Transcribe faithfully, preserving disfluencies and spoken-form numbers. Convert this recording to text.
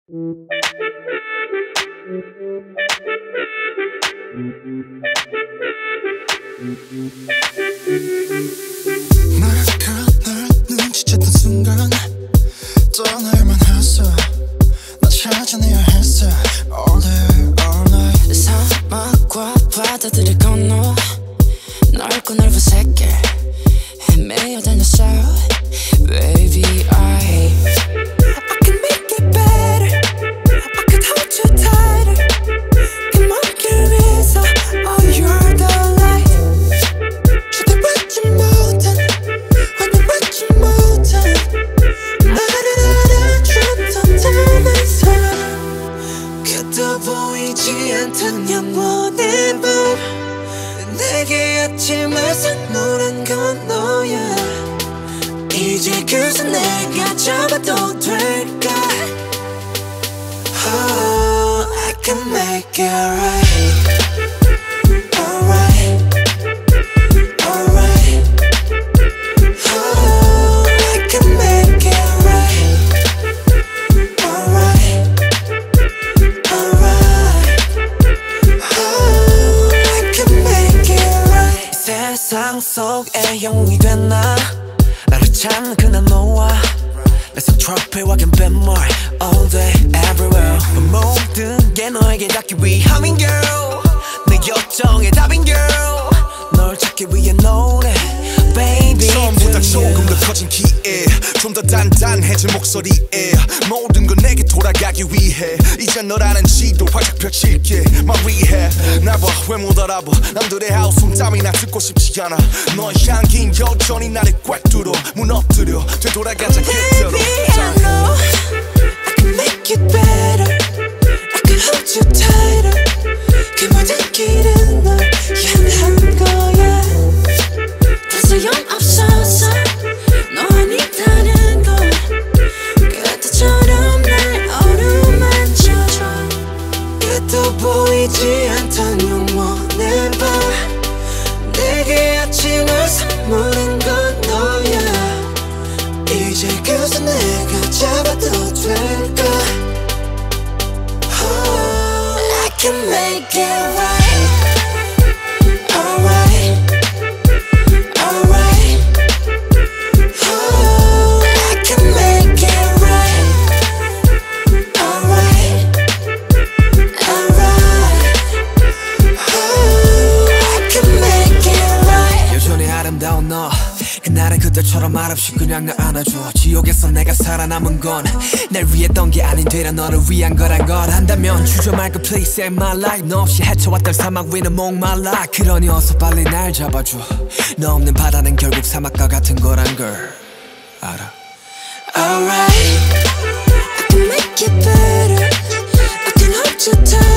널 눈치챘던 순간 떠날만 했어. 나 찾아내야 했어. All day all night. 사막과 바다들을 건너 넓고 넓은 세계 헤매어 다녔어. Baby I I can make it better. I could hold you tighter. 그 먼 길 위에서 Oh you're the light. 주대 받지 못한 화를 받지 못한 나를 알아줬던 다른 사람. 그도 보이지 않던 영원의 밤 내게 아침을 선물한 건 너야. 이제 그새 내가 잡아도 될까? Oh, I can make it right. Alright, alright. Oh, I can make it right. Alright, alright. Oh, I can make it right. 세상 속에 영웅이 됐나? 나를 찾는 그날 너와 내 손 트로피와 갬빗물 all day everywhere. 모든 게 너에게 닿기 위함인 girl. 내 요청의 답인 girl. 널 찾기 위해 노래 baby. 처음보다 조금 더 커진 키에 좀 더 단단해진 목소리에 모든 건 내게 돌아가기 위해 이제 너라는 지도 활짝 펼칠게 말위해. 날 봐 왜 못 알아봐. 남들의 하우숨땀이나 듣고 싶지 않아. 너의 향긴 여전히 나를 꽉 뚫어 무너뜨려 되돌아가자 그대로. Baby I know I can make it better. I can hold you tighter. 그 모든 길은 널 향한 거야. 더 소용없어서 너 아니다는 걸 그때처럼 날 어루만져줘. 그도 보이지 않던 영원의 밤 내게 아침을 선물한 건 너야. 이제 그새 내가 잡아도 될까? Oh, I can make it right. Alright, alright. Oh, I can make it right. Alright, alright. Oh, I can make it right. 여전히 아름다운 너 그날은 그때처럼 말없이 그냥 날 안아줘. 지옥에서 내가 살아남은 건 날 위했던 게 아닌 되려 너를 위한 거란 걸 안다면 주저 말고 please save my life. 너 없이 헤쳐왔던 사막 위는 목말라. 그러니 어서 빨리 날 잡아줘. 너 없는 바다는 결국 사막과 같은 거란 걸 알아. Alright, I can make it better. I can hold you tight.